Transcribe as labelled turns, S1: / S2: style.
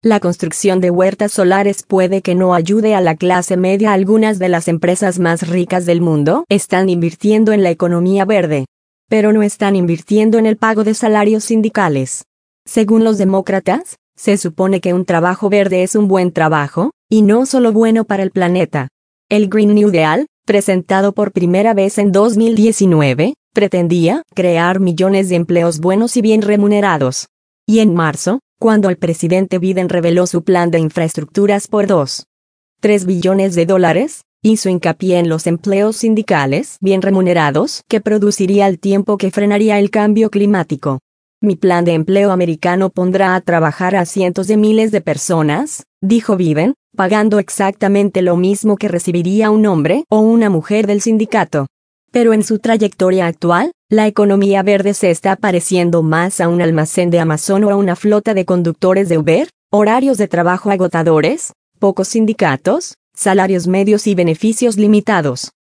S1: La construcción de huertas solares puede que no ayude a la clase media. Algunas de las empresas más ricas del mundo están invirtiendo en la economía verde, pero no están invirtiendo en el pago de salarios sindicales. Según los demócratas, se supone que un trabajo verde es un buen trabajo, y no solo bueno para el planeta. El Green New Deal, presentado por primera vez en 2019, pretendía crear millones de empleos buenos y bien remunerados. Y en marzo, cuando el presidente Biden reveló su plan de infraestructuras por $2.3 billones, hizo hincapié en los empleos sindicales bien remunerados que produciría al tiempo que frenaría el cambio climático. Mi plan de empleo americano pondrá a trabajar a cientos de miles de personas, dijo Biden, pagando exactamente lo mismo que recibiría un hombre o una mujer del sindicato. Pero en su trayectoria actual, la economía verde se está pareciendo más a un almacén de Amazon o a una flota de conductores de Uber, horarios de trabajo agotadores, pocos sindicatos, salarios medios y beneficios limitados.